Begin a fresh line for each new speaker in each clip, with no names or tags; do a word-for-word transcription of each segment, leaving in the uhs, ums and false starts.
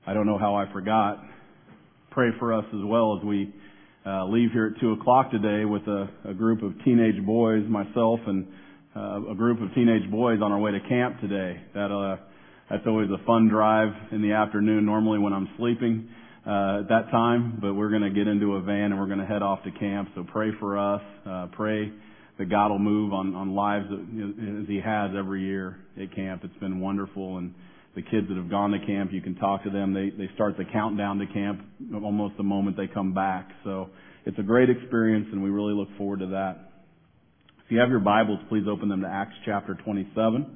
I don't know how I forgot. Pray for us as well as we uh, leave here at two o'clock today with a, a group of teenage boys, myself and uh, a group of teenage boys on our way to camp today. That uh, that's always a fun drive in the afternoon, normally when I'm sleeping uh, at that time. But we're going to get into a van and we're going to head off to camp. So pray for us. Uh, pray that God will move on, on lives as He has every year at camp. It's been wonderful. And the kids that have gone to camp, you can talk to them. They they start the countdown to camp almost the moment they come back. So it's a great experience, and we really look forward to that. If you have your Bibles, please open them to Acts chapter twenty-seven.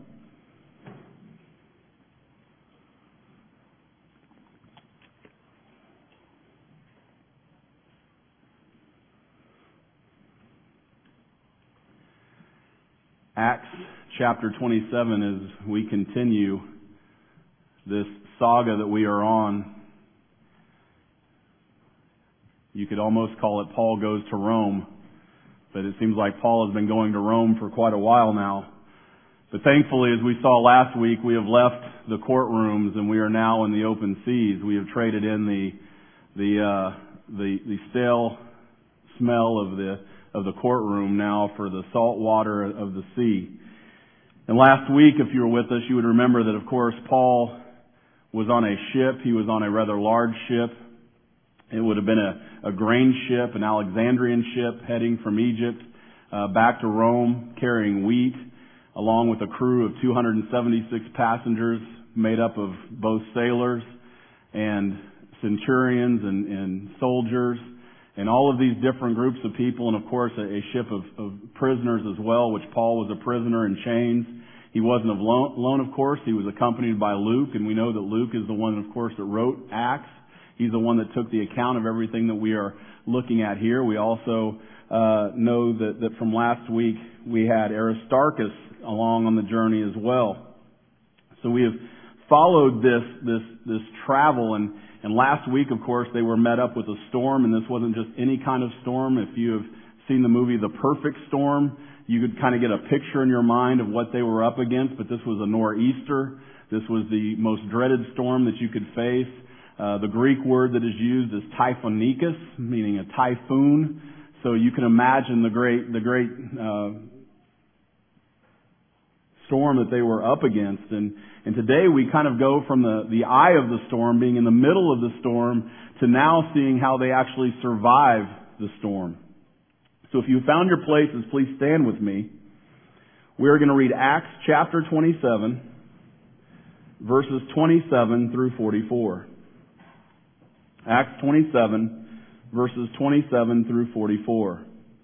Acts chapter twenty-seven, as we continue this saga that we are on. You could almost call it Paul Goes to Rome, but it seems like Paul has been going to Rome for quite a while now. But thankfully, as we saw last week, we have left the courtrooms and we are now in the open seas. We have traded in the the uh, the, the stale smell of the of the courtroom now for the salt water of the sea. And last week, if you were with us, you would remember that, of course, Paul was on a ship. He was on a rather large ship. It would have been a, a grain ship, an Alexandrian ship heading from Egypt uh, back to Rome, carrying wheat, along with a crew of two hundred seventy-six passengers made up of both sailors and centurions and, and soldiers, and all of these different groups of people, and of course a, a ship of, of prisoners as well, which Paul was a prisoner in chains. He wasn't alone, alone, of course. He was accompanied by Luke, and we know that Luke is the one, of course, that wrote Acts. He's the one that took the account of everything that we are looking at here. We also uh, know that, that from last week we had Aristarchus along on the journey as well. So we have followed this this this travel, and, and last week, of course, they were met up with a storm, and this wasn't just any kind of storm. If you have seen the movie The Perfect Storm, you could kind of get a picture in your mind of what they were up against, but this was a nor'easter. This was the most dreaded storm that you could face. Uh, the Greek word that is used is typhonicus, meaning a typhoon. So you can imagine the great, the great uh, storm that they were up against. And, and today we kind of go from the, the eye of the storm, being in the middle of the storm, to now seeing how they actually survive the storm. So if you found your places, please stand with me. We are going to read Acts chapter twenty-seven, verses twenty-seven through forty-four. Acts twenty-seven, verses twenty-seven through forty-four.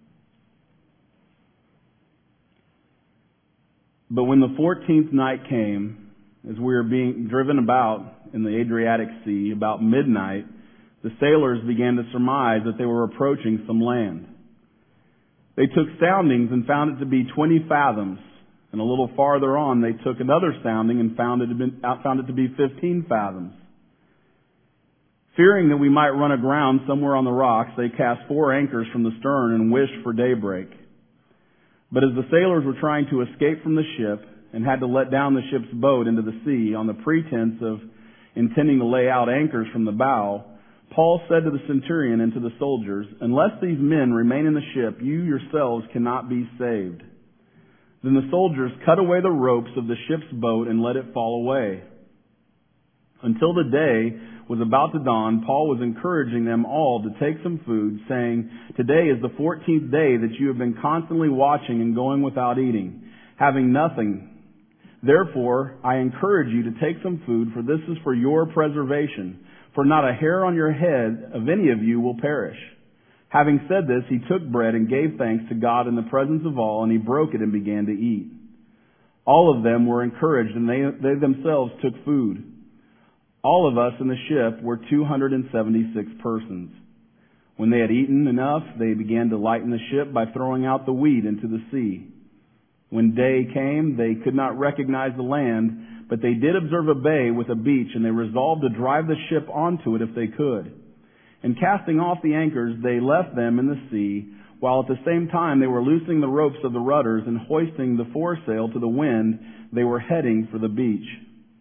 But when the fourteenth night came, as we were being driven about in the Adriatic Sea, about midnight, the sailors began to surmise that they were approaching some land. They took soundings and found it to be twenty fathoms, and a little farther on they took another sounding and found it to be, found it to be fifteen fathoms. Fearing that we might run aground somewhere on the rocks, they cast four anchors from the stern and wished for daybreak. But as the sailors were trying to escape from the ship and had to let down the ship's boat into the sea on the pretense of intending to lay out anchors from the bow, Paul said to the centurion and to the soldiers, "Unless these men remain in the ship, you yourselves cannot be saved." Then the soldiers cut away the ropes of the ship's boat and let it fall away. Until the day was about to dawn, Paul was encouraging them all to take some food, saying, "Today is the fourteenth day that you have been constantly watching and going without eating, having nothing. Therefore, I encourage you to take some food, for this is for your preservation. For not a hair on your head of any of you will perish." Having said this, he took bread and gave thanks to God in the presence of all, and he broke it and began to eat. All of them were encouraged, and they, they themselves took food. All of us in the ship were two hundred seventy-six persons. When they had eaten enough, they began to lighten the ship by throwing out the wheat into the sea. When day came, they could not recognize the land, but they did observe a bay with a beach, and they resolved to drive the ship onto it if they could. And casting off the anchors, they left them in the sea, while at the same time they were loosening the ropes of the rudders and hoisting the foresail to the wind. They were heading for the beach.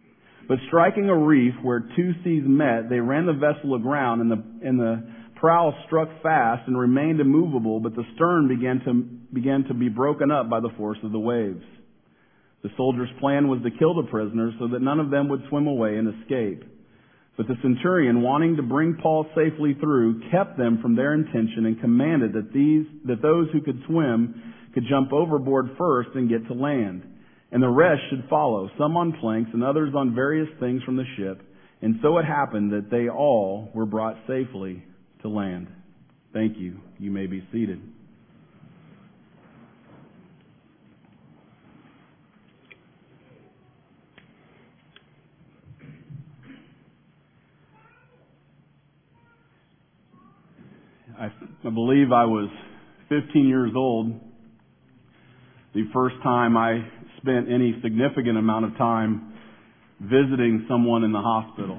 But striking a reef where two seas met, they ran the vessel aground, and the, and the prow struck fast and remained immovable, but the stern began to, began to be broken up by the force of the waves. The soldiers' plan was to kill the prisoners so that none of them would swim away and escape. But the centurion, wanting to bring Paul safely through, kept them from their intention and commanded that these, that those who could swim could jump overboard first and get to land, and the rest should follow, some on planks and others on various things from the ship. And so it happened that they all were brought safely to land. Thank you. You may be seated. I, I believe I was fifteen years old the first time I spent any significant amount of time visiting someone in the hospital.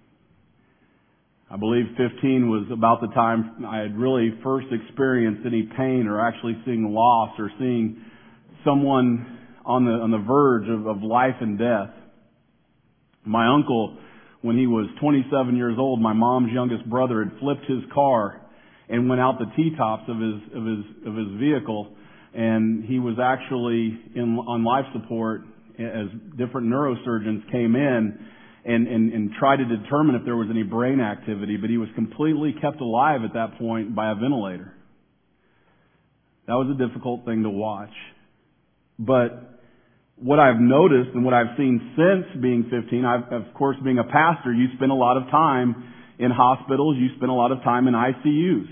I believe fifteen was about the time I had really first experienced any pain or actually seeing loss or seeing someone on the on the verge of, of life and death. My uncle, when he was twenty-seven years old, my mom's youngest brother, had flipped his car and went out the T-tops of his of his of his vehicle, and he was actually in on life support as different neurosurgeons came in and, and, and tried to determine if there was any brain activity, but he was completely kept alive at that point by a ventilator. That was a difficult thing to watch. But what I've noticed and what I've seen since being fifteen, I've, of course, being a pastor, you spend a lot of time in hospitals, you spend a lot of time in I C Us.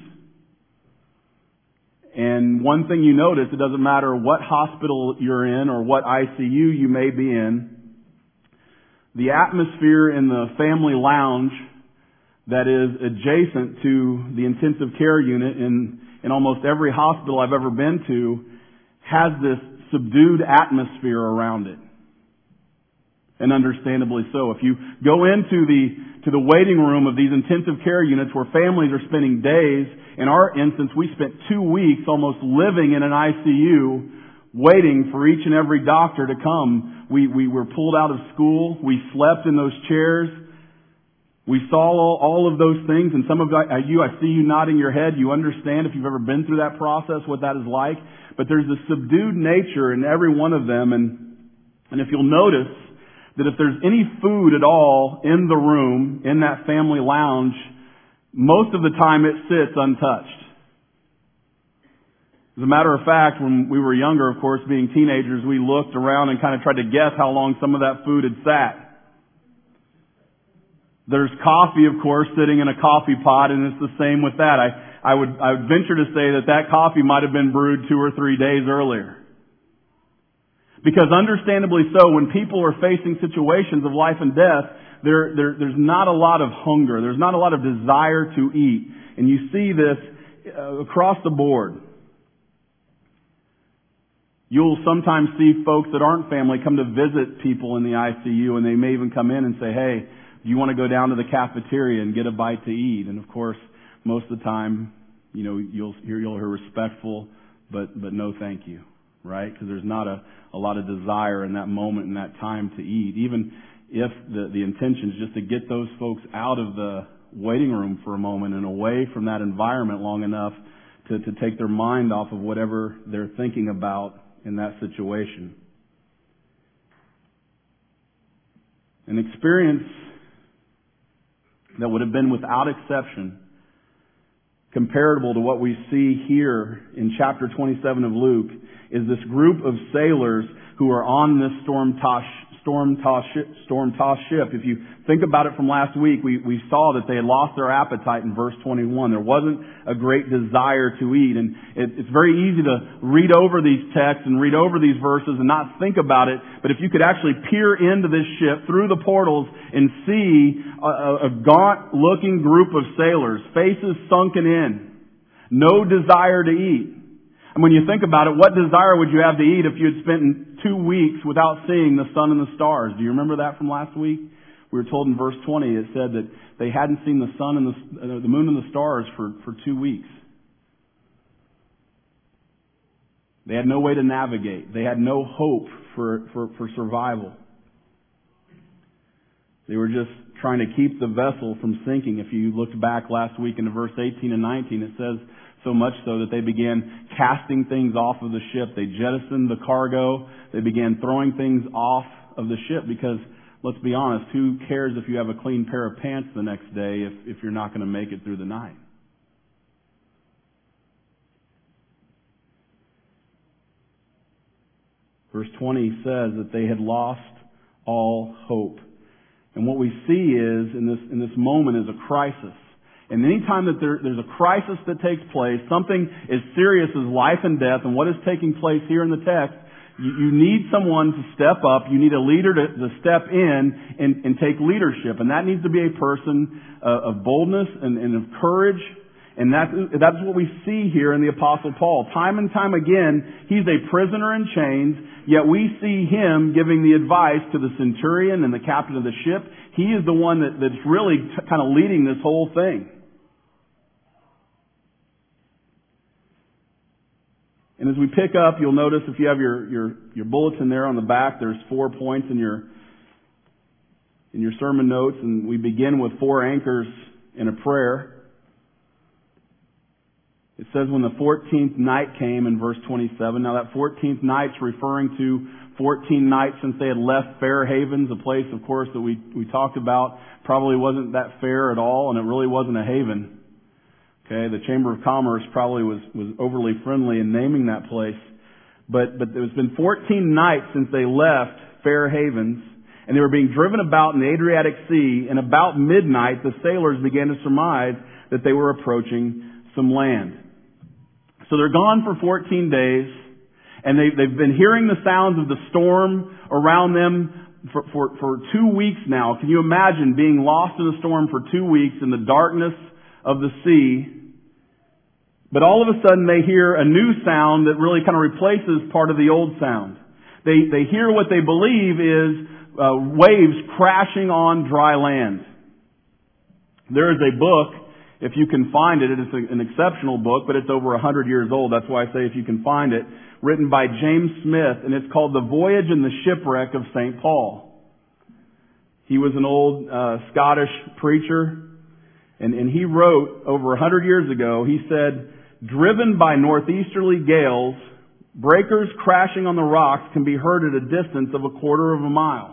And one thing you notice, it doesn't matter what hospital you're in or what I C U you may be in, the atmosphere in the family lounge that is adjacent to the intensive care unit in, in almost every hospital I've ever been to has this subdued atmosphere around it. And understandably so. If you go into the to the waiting room of these intensive care units where families are spending days, in our instance we spent two weeks almost living in an I C U waiting for each and every doctor to come. We we were pulled out of school. We slept in those chairs. We saw all, all of those things, and some of you, I see you nodding your head. You understand if you've ever been through that process what that is like. But there's a subdued nature in every one of them, and and if you'll notice that if there's any food at all in the room, in that family lounge, most of the time it sits untouched. As a matter of fact, when we were younger, of course, being teenagers, we looked around and kind of tried to guess how long some of that food had sat. There's coffee, of course, sitting in a coffee pot, and it's the same with that. I, I would, I would venture to say that that coffee might have been brewed two or three days earlier. Because understandably so, when people are facing situations of life and death, there, there, there's not a lot of hunger. There's not a lot of desire to eat. And you see this uh, across the board. You'll sometimes see folks that aren't family come to visit people in the I C U, and they may even come in and say, hey, do you want to go down to the cafeteria and get a bite to eat? And of course, most of the time, you know, you'll hear, you'll hear respectful, but, but no thank you. Right? Because there's not a, a lot of desire in that moment and that time to eat. Even if the, the intention is just to get those folks out of the waiting room for a moment and away from that environment long enough to, to take their mind off of whatever they're thinking about in that situation. An experience that would have been without exception comparable to what we see here in chapter twenty-seven of Luke is this group of sailors who are on this storm-tossed storm-tossed ship, storm-tossed ship. If you think about it from last week, we, we saw that they had lost their appetite in verse twenty-one. There wasn't a great desire to eat. And it, it's very easy to read over these texts and read over these verses and not think about it. But if you could actually peer into this ship through the portals and see a, a gaunt-looking group of sailors, faces sunken in, no desire to eat. And when you think about it, what desire would you have to eat if you had spent two weeks without seeing the sun and the stars? Do you remember that from last week? We were told in verse twenty, it said that they hadn't seen the sun and the, the moon and the stars for, for two weeks. They had no way to navigate. They had no hope for, for, for survival. They were just trying to keep the vessel from sinking. If you looked back last week into verse eighteen and nineteen, it says so much so that they began casting things off of the ship. They jettisoned the cargo. They began throwing things off of the ship because, let's be honest, who cares if you have a clean pair of pants the next day if, if you're not going to make it through the night? Verse twenty says that they had lost all hope. And what we see is, in this, in this moment, is a crisis. And any time that there, there's a crisis that takes place, something as serious as life and death, and what is taking place here in the text, you, you need someone to step up. You need a leader to, to step in and, and take leadership. And that needs to be a person uh, of boldness and, and of courage. And that, that's what we see here in the Apostle Paul. Time and time again, he's a prisoner in chains, yet we see him giving the advice to the centurion and the captain of the ship. He is the one that, that's really t- kind of leading this whole thing. And as we pick up, you'll notice if you have your, your, your bulletin there on the back, there's four points in your, in your sermon notes, and we begin with four anchors in a prayer. It says when the fourteenth night came in verse twenty-seven. Now that fourteenth night's referring to fourteen nights since they had left Fair Havens, a place, of course, that we, we talked about. Probably wasn't that fair at all, and it really wasn't a haven. Okay, the Chamber of Commerce probably was, was overly friendly in naming that place. But, but it's been fourteen nights since they left Fair Havens, and they were being driven about in the Adriatic Sea, and about midnight the sailors began to surmise that they were approaching some land. So they're gone for fourteen days, and they, they've been hearing the sounds of the storm around them for, for, for two weeks now. Can you imagine being lost in a storm for two weeks in the darkness of the sea? But all of a sudden they hear a new sound that really kind of replaces part of the old sound. They, they hear what they believe is uh, waves crashing on dry land. There is a book, if you can find it, it's an exceptional book, but it's over a hundred years old. That's why I say if you can find it, written by James Smith, and it's called The Voyage and the Shipwreck of Saint Paul. He was an old uh, Scottish preacher, and, and he wrote over a hundred years ago, he said, driven by northeasterly gales, breakers crashing on the rocks can be heard at a distance of a quarter of a mile.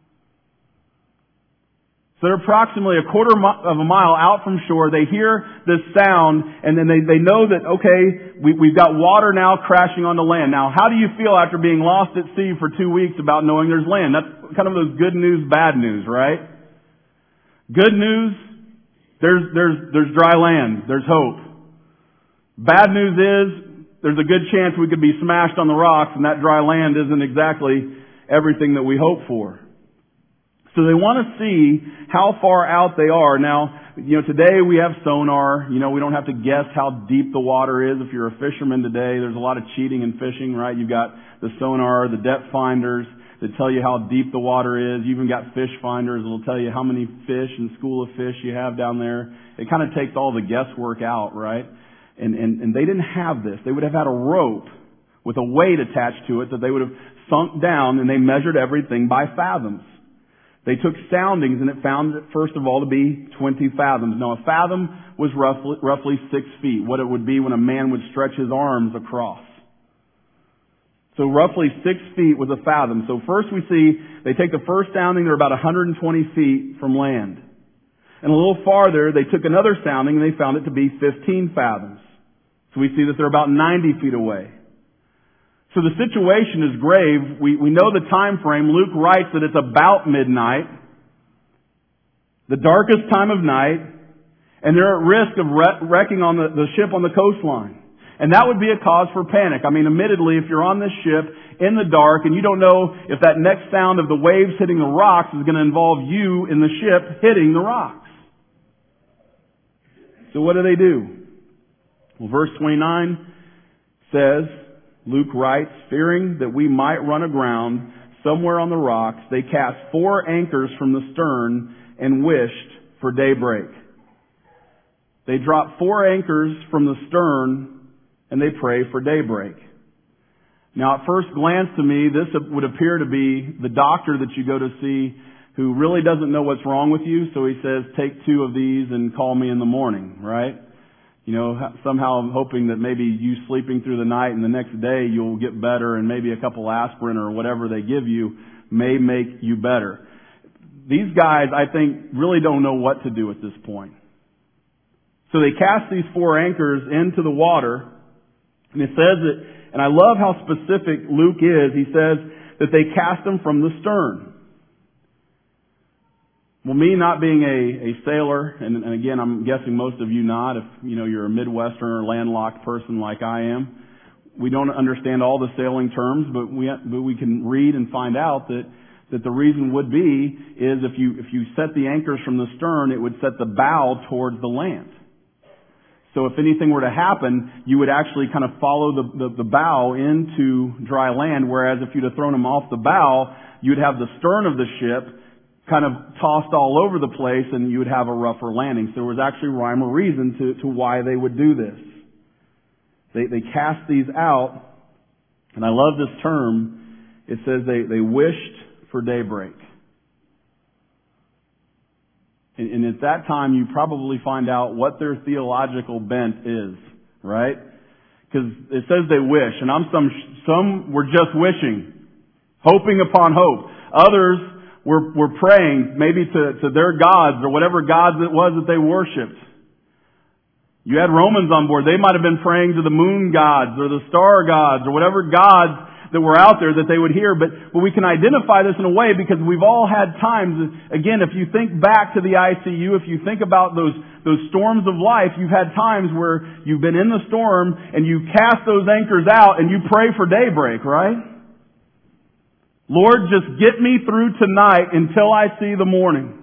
So they're approximately a quarter of a mile out from shore. They hear this sound, and then they, they know that, okay, we, we've got water now crashing onto land. Now, how do you feel after being lost at sea for two weeks about knowing there's land? That's kind of those good news, bad news, right? Good news, there's, there's, there's dry land. There's hope. Bad news is, there's a good chance we could be smashed on the rocks, and that dry land isn't exactly everything that we hope for. So they want to see how far out they are. Now, you know, today we have sonar. You know, we don't have to guess how deep the water is. If you're a fisherman today, there's a lot of cheating in fishing, right? You've got the sonar, the depth finders that tell you how deep the water is. You even got fish finders that will tell you how many fish and school of fish you have down there. It kind of takes all the guesswork out, right? And, and, and they didn't have this. They would have had a rope with a weight attached to it that they would have sunk down, and they measured everything by fathoms. They took soundings, and it found it, first of all, to be twenty fathoms. Now, a fathom was roughly, roughly six feet, what it would be when a man would stretch his arms across. So roughly six feet was a fathom. So first we see, they take the first sounding, they're about one hundred twenty feet from land. And a little farther, they took another sounding, and they found it to be fifteen fathoms. So we see that they're about ninety feet away. So the situation is grave. We, we know the time frame. Luke writes that it's about midnight, the darkest time of night, and they're at risk of wrecking on the, the ship on the coastline. And that would be a cause for panic. I mean, admittedly, if you're on this ship in the dark and you don't know if that next sound of the waves hitting the rocks is going to involve you in the ship hitting the rocks. So what do they do? Well, verse twenty-nine says, Luke writes, fearing that we might run aground somewhere on the rocks, they cast four anchors from the stern and wished for daybreak. They drop four anchors from the stern and they pray for daybreak. Now, at first glance to me, this would appear to be the doctor that you go to see who really doesn't know what's wrong with you, so he says, take two of these and call me in the morning, right? You know, somehow I'm hoping that maybe you sleeping through the night and the next day you'll get better, and maybe a couple aspirin or whatever they give you may make you better. These guys, I think, really don't know what to do at this point. So they cast these four anchors into the water, and it says that, and I love how specific Luke is, he says that they cast them from the stern. Well, me not being a, a sailor, and, and again, I'm guessing most of you not, if you know you're a Midwestern or landlocked person like I am, we don't understand all the sailing terms, but we but we can read and find out that that the reason would be is if you if you set the anchors from the stern, it would set the bow towards the land. So if anything were to happen, you would actually kind of follow the, the, the bow into dry land, whereas if you'd have thrown them off the bow, you'd have the stern of the ship kind of tossed all over the place and you would have a rougher landing. So there was actually rhyme or reason to, to why they would do this. They, they cast these out, and I love this term. It says they, they wished for daybreak. And, and at that time you probably find out what their theological bent is, right? Because it says they wish, and I'm some, some were just wishing, hoping upon hope. Others We're, we're praying maybe to, to their gods or whatever gods it was that they worshipped. You had Romans on board. They might have been praying to the moon gods or the star gods or whatever gods that were out there that they would hear. But, but we can identify this in a way because we've all had times, again, if you think back to the I C U, if you think about those, those storms of life, you've had times where you've been in the storm and you cast those anchors out and you pray for daybreak, right? Lord, just get me through tonight until I see the morning.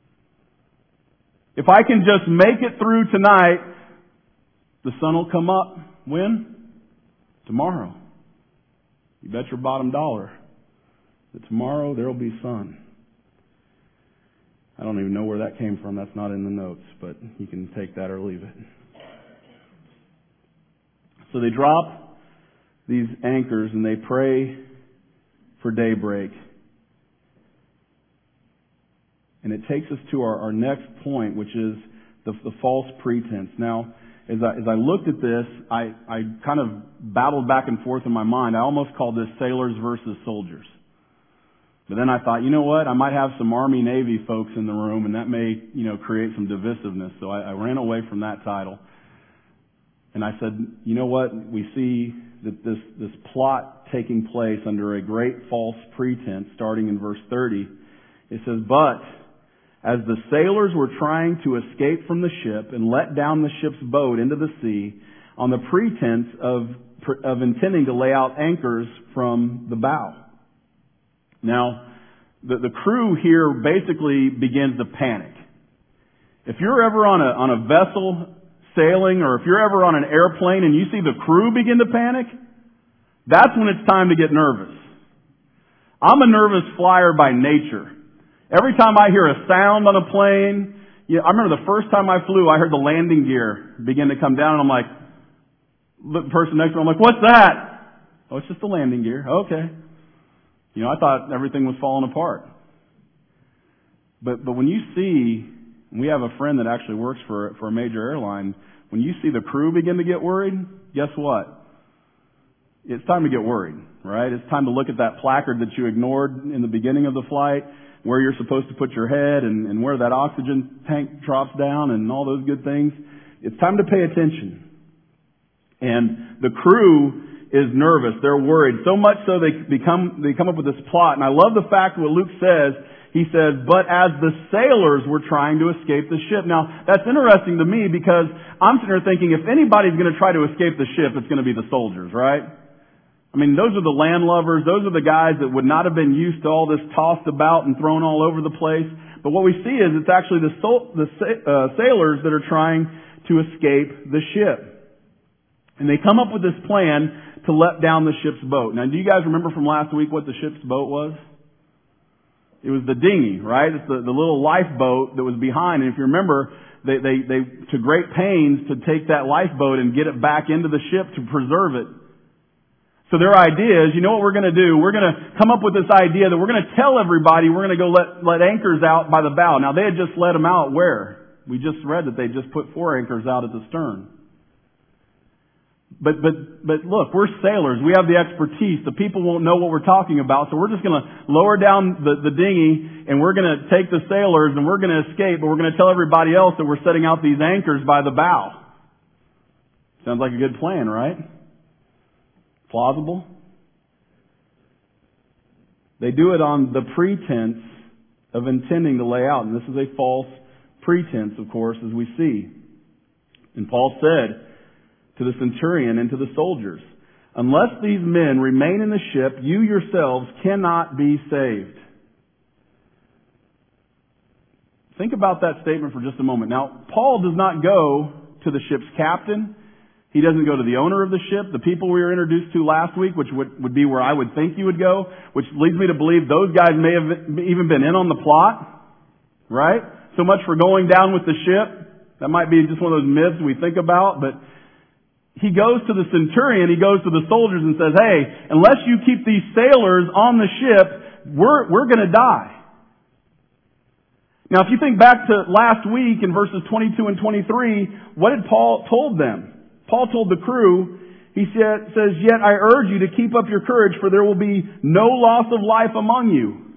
If I can just make it through tonight, the sun will come up. When? Tomorrow. You bet your bottom dollar that tomorrow there will be sun. I don't even know where that came from. That's not in the notes, but you can take that or leave it. So they drop these anchors and they pray for daybreak. And it takes us to our, our next point, which is the, the false pretense. Now, as I, as I looked at this, I, I kind of battled back and forth in my mind. I almost called this sailors versus soldiers. But then I thought, you know what? I might have some Army, Navy folks in the room, and that may, you know, create some divisiveness. So I, I ran away from that title. And I said, you know what? We see that this, this plot taking place under a great false pretense, starting in verse thirty. It says, but as the sailors were trying to escape from the ship and let down the ship's boat into the sea on the pretense of, of intending to lay out anchors from the bow. Now, the, the crew here basically begins to panic. If you're ever on a, on a vessel sailing, or if you're ever on an airplane and you see the crew begin to panic, that's when it's time to get nervous. I'm a nervous flyer by nature. Every time I hear a sound on a plane, you know, I remember the first time I flew, I heard the landing gear begin to come down, and I'm like, look, the person next to me, I'm like, what's that? Oh, it's just the landing gear. Okay. You know, I thought everything was falling apart. But but when you see, we have a friend that actually works for for a major airline. When you see the crew begin to get worried, guess what? It's time to get worried, right? It's time to look at that placard that you ignored in the beginning of the flight, where you're supposed to put your head and, and where that oxygen tank drops down and all those good things. It's time to pay attention. And the crew is nervous. They're worried. So much so they become, they come up with this plot. And I love the fact what Luke says. He says, but as the sailors were trying to escape the ship. Now, that's interesting to me because I'm sitting there thinking if anybody's going to try to escape the ship, it's going to be the soldiers, right? I mean, those are the land lovers. Those are the guys that would not have been used to all this tossed about and thrown all over the place. But what we see is it's actually the, sol- the uh, sailors that are trying to escape the ship. And they come up with this plan to let down the ship's boat. Now, do you guys remember from last week what the ship's boat was? It was the dinghy, right? It's the, the little lifeboat that was behind. And if you remember, they, they, they took great pains to take that lifeboat and get it back into the ship to preserve it. So their idea is, you know what we're going to do? We're going to come up with this idea that we're going to tell everybody we're going to go let, let anchors out by the bow. Now they had just let them out where? We just read that they just put four anchors out at the stern. But, but, but look, we're sailors. We have the expertise. The people won't know what we're talking about. So we're just going to lower down the, the dinghy and we're going to take the sailors and we're going to escape, but we're going to tell everybody else that we're setting out these anchors by the bow. Sounds like a good plan, right? Plausible? They do it on the pretense of intending to lay out. And this is a false pretense, of course, as we see. And Paul said to the centurion and to the soldiers, unless these men remain in the ship, you yourselves cannot be saved. Think about that statement for just a moment. Now, Paul does not go to the ship's captain. He doesn't go to the owner of the ship, the people we were introduced to last week, which would, would be where I would think you would go, which leads me to believe those guys may have even been in on the plot, right? So much for going down with the ship. That might be just one of those myths we think about, but he goes to the centurion, he goes to the soldiers and says, hey, unless you keep these sailors on the ship, we're, we're going to die. Now, if you think back to last week in verses twenty-two and twenty-three, what did Paul told them? Paul told the crew, he said, says, yet I urge you to keep up your courage, for there will be no loss of life among you.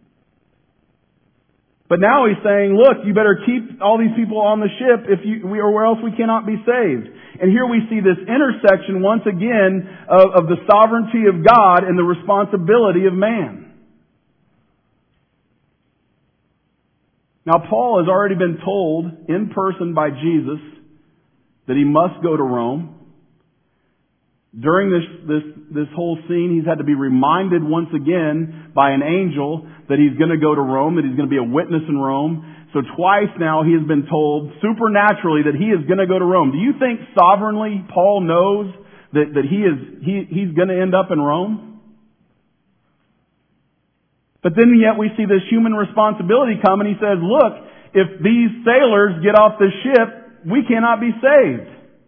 But now he's saying, look, you better keep all these people on the ship if you, we, or else we cannot be saved. And here we see this intersection once again of, of the sovereignty of God and the responsibility of man. Now Paul has already been told in person by Jesus that he must go to Rome. During this, this, this whole scene, he's had to be reminded once again by an angel that he's going to go to Rome, that he's going to be a witness in Rome. So twice now he has been told supernaturally that he is going to go to Rome. Do you think sovereignly Paul knows that, that he is, he, he's going to end up in Rome? But then yet we see this human responsibility come and he says, look, if these sailors get off the ship, we cannot be saved.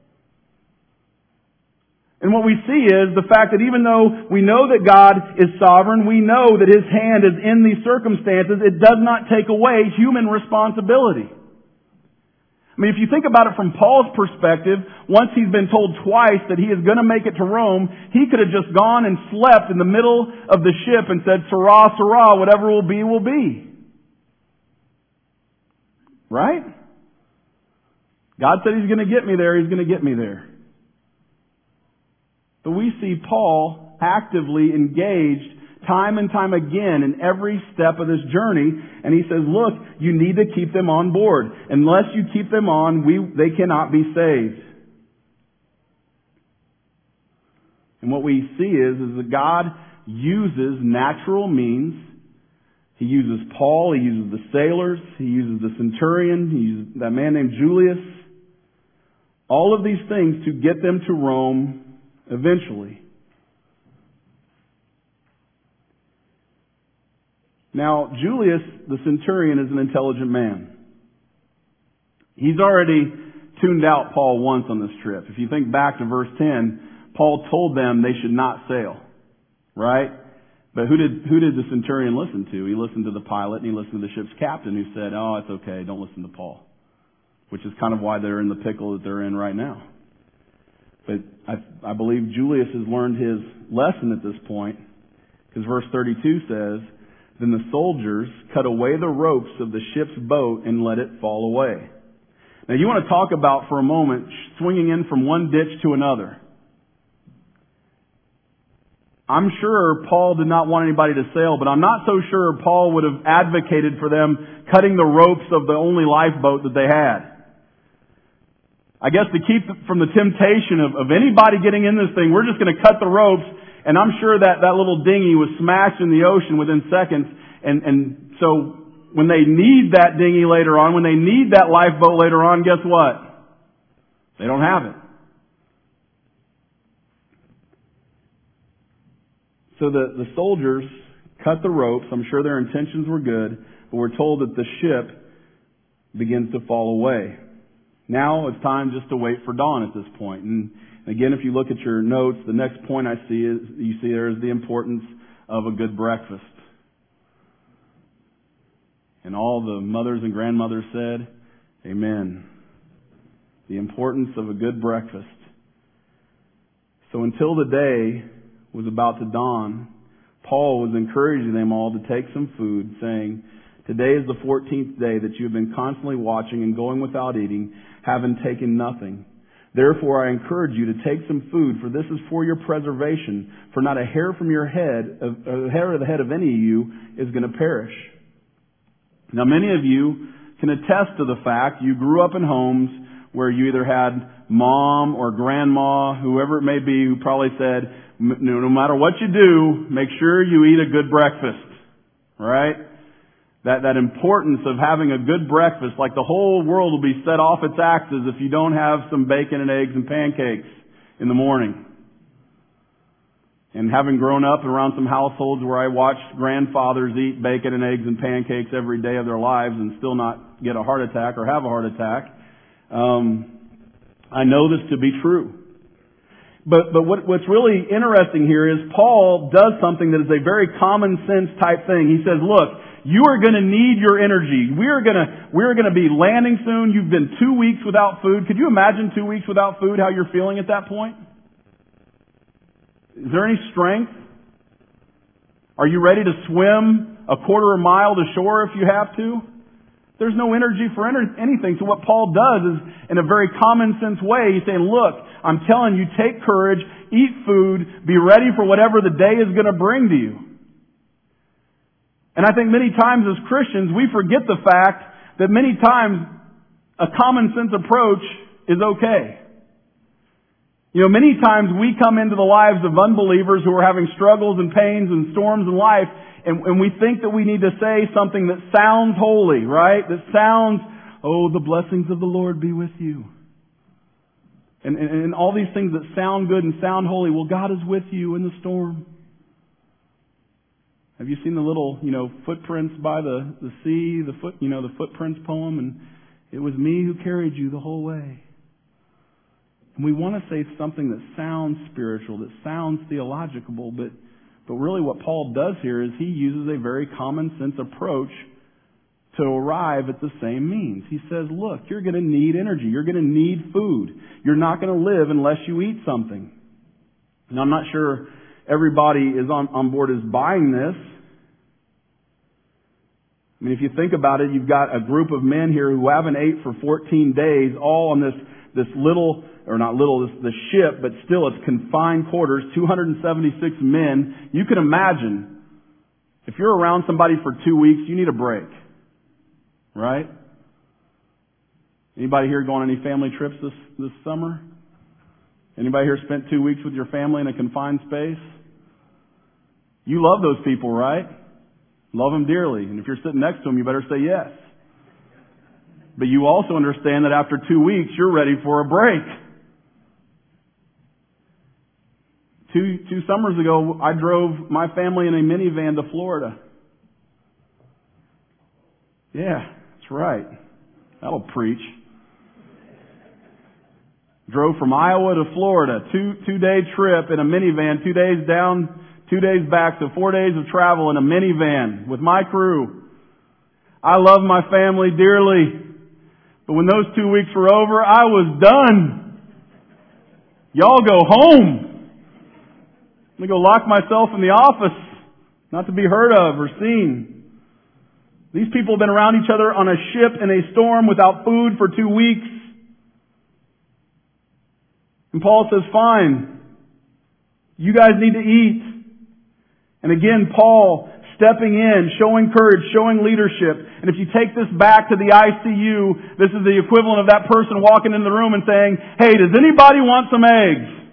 And what we see is the fact that even though we know that God is sovereign, we know that His hand is in these circumstances, it does not take away human responsibility. I mean, if you think about it from Paul's perspective, once he's been told twice that he is going to make it to Rome, he could have just gone and slept in the middle of the ship and said, Sirrah, Sirrah, whatever will be, will be. Right? God said He's going to get me there, He's going to get me there. But we see Paul actively engaged time and time again in every step of this journey. And he says, look, you need to keep them on board. Unless you keep them on, we, they cannot be saved. And what we see is, is that God uses natural means. He uses Paul, He uses the sailors, He uses the centurion, He uses that man named Julius. All of these things to get them to Rome eventually. Now, Julius, the centurion, is an intelligent man. He's already tuned out Paul once on this trip. If you think back to verse ten, Paul told them they should not sail. Right? But who did, who did the centurion listen to? He listened to the pilot and he listened to the ship's captain who said, oh, it's okay, don't listen to Paul. Which is kind of why they're in the pickle that they're in right now. But I, I believe Julius has learned his lesson at this point, because verse thirty-two says, then the soldiers cut away the ropes of the ship's boat and let it fall away. Now you want to talk about for a moment swinging in from one ditch to another. I'm sure Paul did not want anybody to sail, but I'm not so sure Paul would have advocated for them cutting the ropes of the only lifeboat that they had. I guess to keep from the temptation of, of anybody getting in this thing, we're just going to cut the ropes, and I'm sure that that little dinghy was smashed in the ocean within seconds, and, and so when they need that dinghy later on, when they need that lifeboat later on, guess what? They don't have it. So the, the soldiers cut the ropes. I'm sure their intentions were good, but we're told that the ship begins to fall away. Now it's time just to wait for dawn at this point. And Again, if you look at your notes, the next point I see is, you see there is the importance of a good breakfast. And all the mothers and grandmothers said, amen. The importance of a good breakfast. So until the day was about to dawn, Paul was encouraging them all to take some food, saying, today is the fourteenth day that you have been constantly watching and going without eating, having taken nothing. Therefore I encourage you to take some food, for this is for your preservation, for not a hair from your head, a hair of the head of any of you is going to perish. Now many of you can attest to the fact you grew up in homes where you either had mom or grandma, whoever it may be, who probably said, no matter what you do, make sure you eat a good breakfast. Right? That, that importance of having a good breakfast, like the whole world will be set off its axis if you don't have some bacon and eggs and pancakes in the morning. And having grown up around some households where I watched grandfathers eat bacon and eggs and pancakes every day of their lives and still not get a heart attack or have a heart attack, um, I know this to be true. But, but what, what's really interesting here is Paul does something that is a very common sense type thing. He says, look, you are going to need your energy. We are going to, we are going to be landing soon. You've been two weeks without food. Could you imagine two weeks without food, how you're feeling at that point? Is there any strength? Are you ready to swim a quarter of a mile to shore if you have to? There's no energy for anything. So what Paul does is, in a very common sense way, he's saying, look, I'm telling you, take courage, eat food, be ready for whatever the day is going to bring to you. And I think many times as Christians, we forget the fact that many times a common sense approach is okay. You know, many times we come into the lives of unbelievers who are having struggles and pains and storms in life, and, and we think that we need to say something that sounds holy, right? That sounds, oh, the blessings of the Lord be with you. And, and, and all these things that sound good and sound holy. Well, God is with you in the storm. Have you seen the little, you know, footprints by the, the sea, the foot, you know, the footprints poem? And it was me who carried you the whole way. And we want to say something that sounds spiritual, that sounds theological, but, but really what Paul does here is he uses a very common sense approach to arrive at the same means. He says, look, you're going to need energy. You're going to need food. You're not going to live unless you eat something. Now, I'm not sure everybody is on, on board is buying this. I mean, if you think about it, you've got a group of men here who haven't ate for fourteen days, all on this, this little, or not little, this, this ship, but still it's confined quarters, two hundred seventy-six men. You can imagine, if you're around somebody for two weeks, you need a break. Right? Anybody here going on any family trips this, this summer? Anybody here spent two weeks with your family in a confined space? You love those people, right? Love them dearly. And if you're sitting next to them, you better say yes. But you also understand that after two weeks, you're ready for a break. Two, two summers ago, I drove my family in a minivan to Florida. Yeah, that's right. That'll preach. Drove from Iowa to Florida, two, two day trip in a minivan, two days down, two days back, so four days of travel in a minivan with my crew. I love my family dearly, but when those two weeks were over, I was done. Y'all go home. I'm going to go lock myself in the office, not to be heard of or seen. These people have been around each other on a ship in a storm without food for two weeks. And Paul says, fine, you guys need to eat. And again, Paul stepping in, showing courage, showing leadership. And if you take this back to the I C U, this is the equivalent of that person walking in the room and saying, hey, does anybody want some eggs?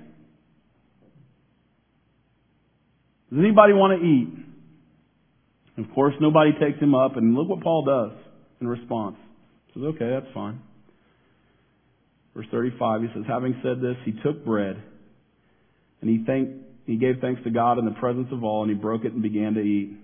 Does anybody want to eat? And of course, nobody takes him up. And look what Paul does in response. He says, okay, that's fine. Verse thirty-five, he says, having said this, he took bread, and he thanked, he gave thanks to God in the presence of all, and he broke it and began to eat.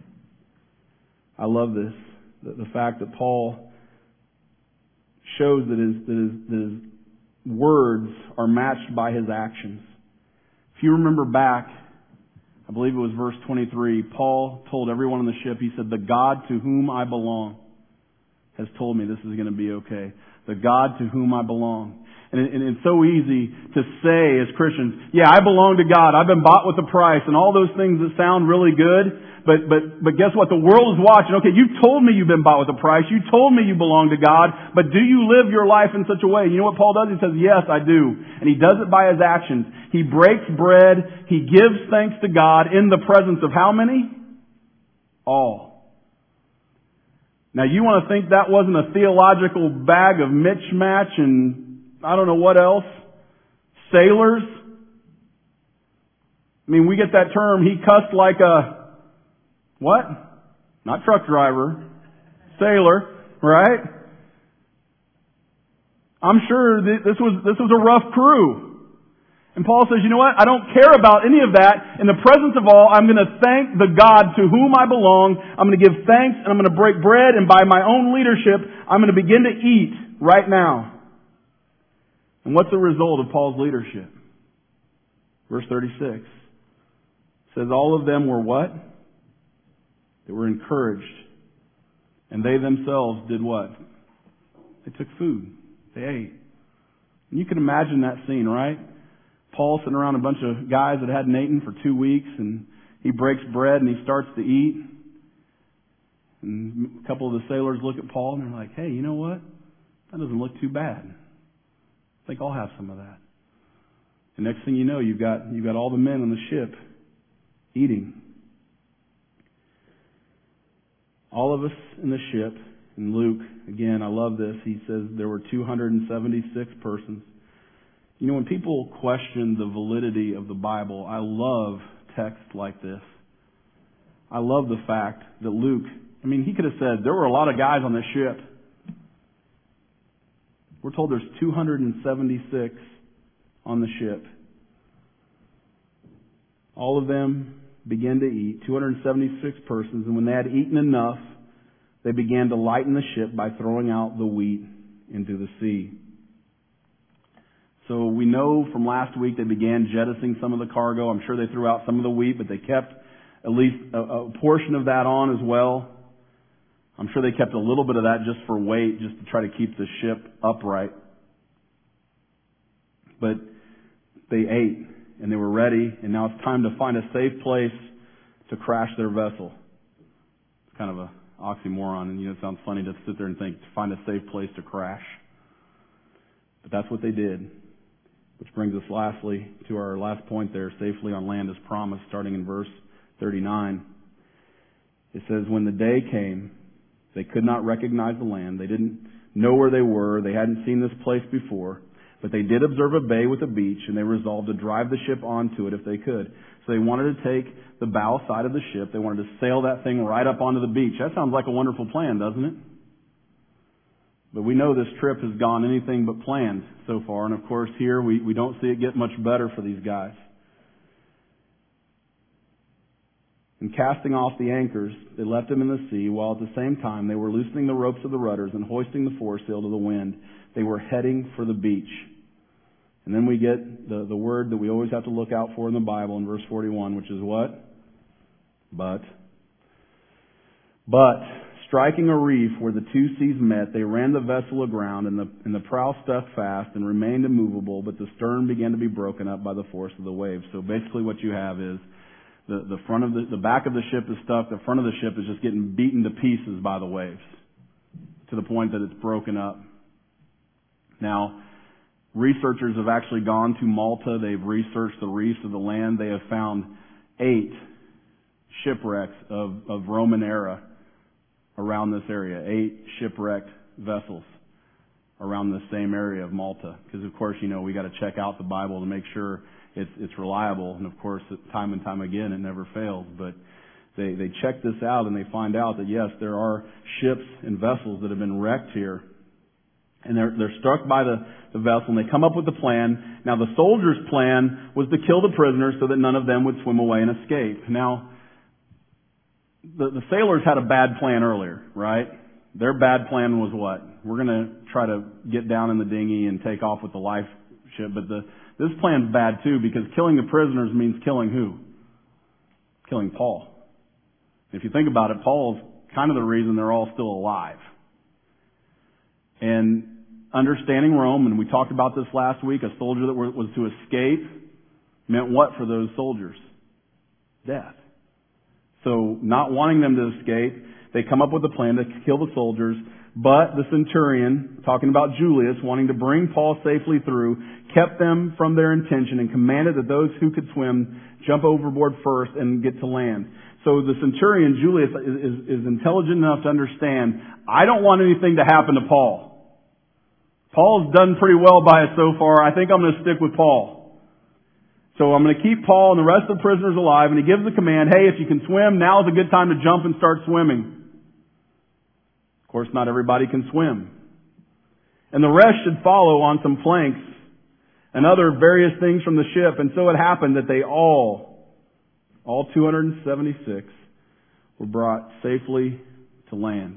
I love this, the, the fact that Paul shows that his, that his, that his words are matched by his actions. If you remember back, I believe it was verse twenty-three, Paul told everyone on the ship, he said, the God to whom I belong has told me this is going to be okay. The God to whom I belong. And, it, and it's so easy to say as Christians, yeah, I belong to God. I've been bought with a price and all those things that sound really good. But, but, but guess what? The world is watching. Okay, you've told me you've been bought with a price. You told me you belong to God. But do you live your life in such a way? You know what Paul does? He says, yes, I do. And he does it by his actions. He breaks bread. He gives thanks to God in the presence of how many? All. Now you want to think that wasn't a theological bag of mismatch and I don't know what else? Sailors? I mean, we get that term, he cussed like a what? Not truck driver. Sailor, right? I'm sure this was, this was a rough crew. And Paul says, you know what? I don't care about any of that. In the presence of all, I'm going to thank the God to whom I belong. I'm going to give thanks and I'm going to break bread, and by my own leadership, I'm going to begin to eat right now. And what's the result of Paul's leadership? Verse thirty-six says all of them were what? They were encouraged. And they themselves did what? They took food. They ate. And you can imagine that scene, right? Paul sitting around a bunch of guys that hadn't eaten for two weeks, and he breaks bread and he starts to eat. And a couple of the sailors look at Paul and they're like, hey, you know what? That doesn't look too bad. I think I'll have some of that. The next thing you know, you've got, you've got all the men on the ship eating. All of us in the ship, and Luke, again, I love this, he says there were two hundred seventy-six persons. You know, when people question the validity of the Bible, I love texts like this. I love the fact that Luke, I mean, he could have said, there were a lot of guys on this ship. We're told there's two hundred seventy-six on the ship. All of them began to eat, two hundred seventy-six persons, and when they had eaten enough, they began to lighten the ship by throwing out the wheat into the sea. So we know from last week they began jettisoning some of the cargo. I'm sure they threw out some of the wheat, but they kept at least a, a portion of that on as well. I'm sure they kept a little bit of that just for weight, just to try to keep the ship upright. But they ate and they were ready, and now it's time to find a safe place to crash their vessel. It's kind of a oxymoron, and you know, it sounds funny to sit there and think, to find a safe place to crash. But that's what they did. Which brings us lastly to our last point there, safely on land as promised, starting in verse thirty-nine. It says, when the day came, they could not recognize the land. They didn't know where they were. They hadn't seen this place before. But they did observe a bay with a beach, and they resolved to drive the ship onto it if they could. So they wanted to take the bow side of the ship. They wanted to sail that thing right up onto the beach. That sounds like a wonderful plan, doesn't it? But we know this trip has gone anything but planned so far. And of course here we, we don't see it get much better for these guys. And casting off the anchors, they left them in the sea, while at the same time they were loosening the ropes of the rudders and hoisting the foresail to the wind. They were heading for the beach. And then we get the, the word that we always have to look out for in the Bible in verse forty-one, which is what? But. But, striking a reef where the two seas met, they ran the vessel aground, and the, and the prow stuck fast and remained immovable, but the stern began to be broken up by the force of the waves. So basically what you have is the, the front of the, the back of the ship is stuck, the front of the ship is just getting beaten to pieces by the waves, to the point that it's broken up. Now, researchers have actually gone to Malta. They've researched the reefs of the land. They have found eight shipwrecks of, of Roman era around this area. Eight shipwrecked vessels around the same area of Malta. Because, of course, you know, we got to check out the Bible to make sure it's, it's reliable. And, of course, time and time again, it never fails. But they, they check this out and they find out that, yes, there are ships and vessels that have been wrecked here. And they're, they're struck by the, the vessel, and they come up with the plan. Now, the soldiers' plan was to kill the prisoners so that none of them would swim away and escape. Now, the, the sailors had a bad plan earlier, right? Their bad plan was what? We're going to try to get down in the dinghy and take off with the life ship. But the, this plan's bad too, because killing the prisoners means killing who? Killing Paul. If you think about it, Paul's kind of the reason they're all still alive. And understanding Rome, and we talked about this last week, a soldier that was to escape meant what for those soldiers? Death. So not wanting them to escape, they come up with a plan to kill the soldiers, but the centurion, talking about Julius, wanting to bring Paul safely through, kept them from their intention and commanded that those who could swim jump overboard first and get to land. So the centurion, Julius, is, is, is intelligent enough to understand, I don't want anything to happen to Paul. Paul's done pretty well by us so far. I think I'm going to stick with Paul. So I'm going to keep Paul and the rest of the prisoners alive, and he gives the command, hey, if you can swim, now is a good time to jump and start swimming. Of course, not everybody can swim. And the rest should follow on some planks and other various things from the ship. And so it happened that they all, all two hundred seventy-six, were brought safely to land.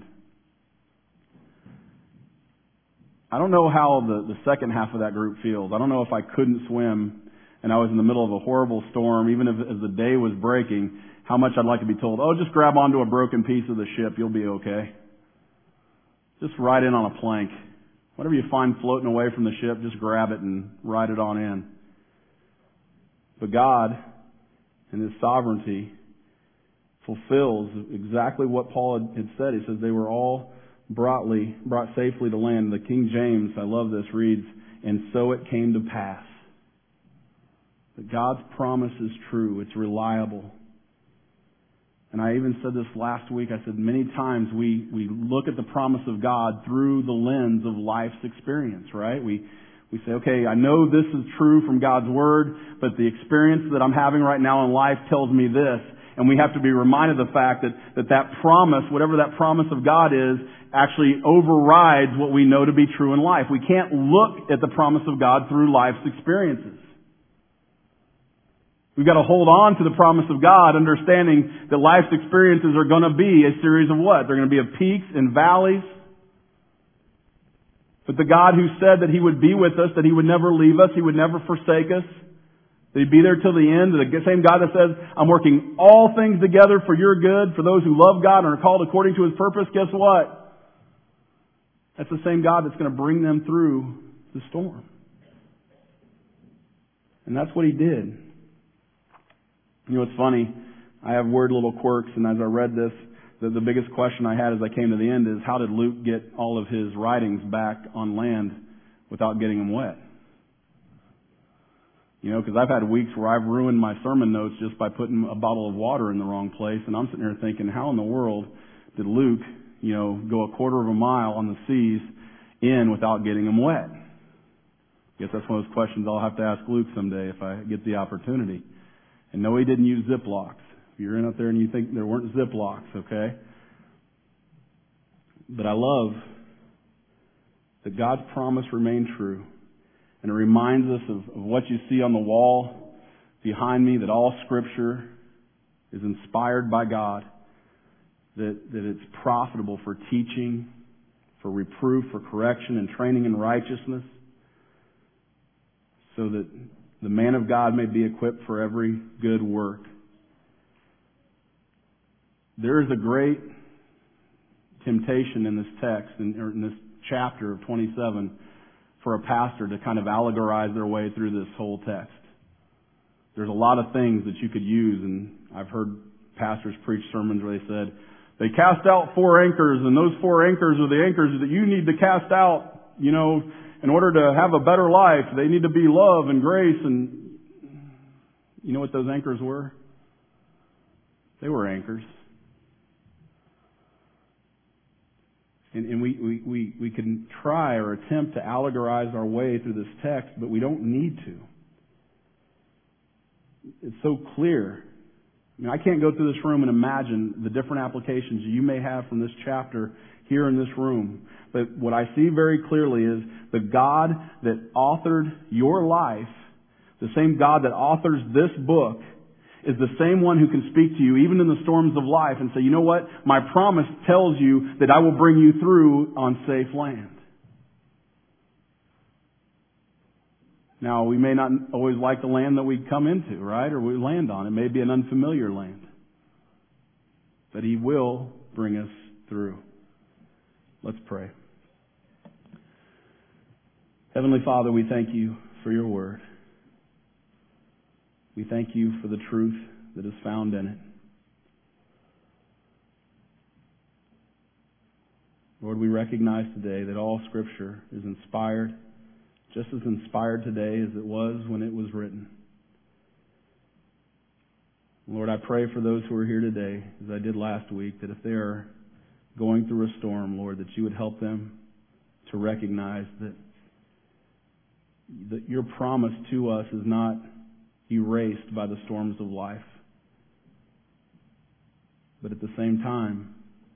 I don't know how the, the second half of that group feels. I don't know if I couldn't swim and I was in the middle of a horrible storm, even if as the day was breaking, how much I'd like to be told, oh, just grab onto a broken piece of the ship, you'll be okay. Just ride in on a plank. Whatever you find floating away from the ship, just grab it and ride it on in. But God, in His sovereignty, fulfills exactly what Paul had said. He says they were all broughtly, brought safely to land. The King James, I love this, reads, and so it came to pass. That God's promise is true. It's reliable. And I even said this last week. I said many times we, we look at the promise of God through the lens of life's experience, right? We, we say, okay, I know this is true from God's Word, but the experience that I'm having right now in life tells me this. And we have to be reminded of the fact that, that that promise, whatever that promise of God is, actually overrides what we know to be true in life. We can't look at the promise of God through life's experiences. We've got to hold on to the promise of God, understanding that life's experiences are going to be a series of what? They're going to be of peaks and valleys. But the God who said that He would be with us, that He would never leave us, He would never forsake us, that He'd be there till the end, the same God that says, I'm working all things together for your good, for those who love God and are called according to His purpose, guess what? That's the same God that's going to bring them through the storm. And that's what He did. You know, it's funny. I have weird little quirks, and as I read this, the, the biggest question I had as I came to the end is, how did Luke get all of his writings back on land without getting them wet? You know, because I've had weeks where I've ruined my sermon notes just by putting a bottle of water in the wrong place, and I'm sitting here thinking, how in the world did Luke, you know, go a quarter of a mile on the seas in without getting them wet? I guess that's one of those questions I'll have to ask Luke someday if I get the opportunity. And no, he didn't use Ziplocs. If you're in out there and you think there weren't Ziplocs, okay? But I love that God's promise remained true. And it reminds us of, of what you see on the wall behind me, that all Scripture is inspired by God, that, that it's profitable for teaching, for reproof, for correction, and training in righteousness, so that the man of God may be equipped for every good work. There is a great temptation in this text, in, or in this chapter of twenty-seven, for a pastor to kind of allegorize their way through this whole text. There's a lot of things that you could use, and I've heard pastors preach sermons where they said, they cast out four anchors, and those four anchors are the anchors that you need to cast out, you know, in order to have a better life. They need to be love and grace. And you know what those anchors were? They were anchors. And, and we, we, we, we can try or attempt to allegorize our way through this text, but we don't need to. It's so clear. I mean, I can't go through this room and imagine the different applications you may have from this chapter here in this room. But what I see very clearly is the God that authored your life, the same God that authors this book, is the same one who can speak to you even in the storms of life and say, you know what? My promise tells you that I will bring you through on safe land. Now, we may not always like the land that we come into, right, or we land on. It may be an unfamiliar land. But He will bring us through. Let's pray. Heavenly Father, we thank You for Your Word. We thank You for the truth that is found in it. Lord, we recognize today that all Scripture is inspired, just as inspired today as it was when it was written. Lord, I pray for those who are here today, as I did last week, that if they are going through a storm, Lord, that You would help them to recognize that, that Your promise to us is not erased by the storms of life. But at the same time,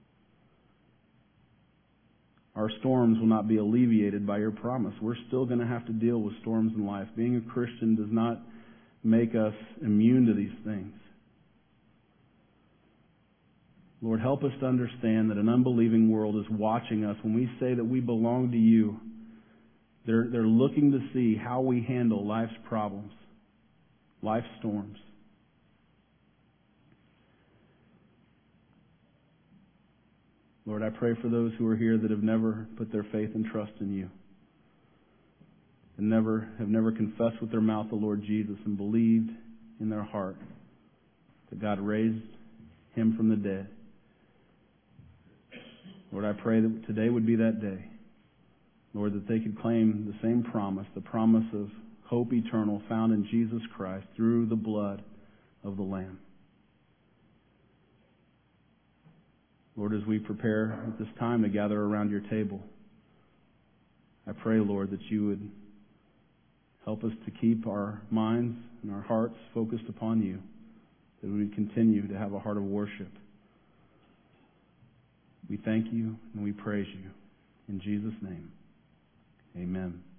our storms will not be alleviated by Your promise. We're still going to have to deal with storms in life. Being a Christian does not make us immune to these things. Lord, help us to understand that an unbelieving world is watching us. When we say that we belong to You, they're, they're looking to see how we handle life's problems, life's storms. Lord, I pray for those who are here that have never put their faith and trust in You, and never have never confessed with their mouth the Lord Jesus and believed in their heart that God raised Him from the dead. Lord, I pray that today would be that day. Lord, that they could claim the same promise, the promise of hope eternal found in Jesus Christ through the blood of the Lamb. Lord, as we prepare at this time to gather around Your table, I pray, Lord, that You would help us to keep our minds and our hearts focused upon You, that we would continue to have a heart of worship. We thank You and we praise You. In Jesus' name, amen.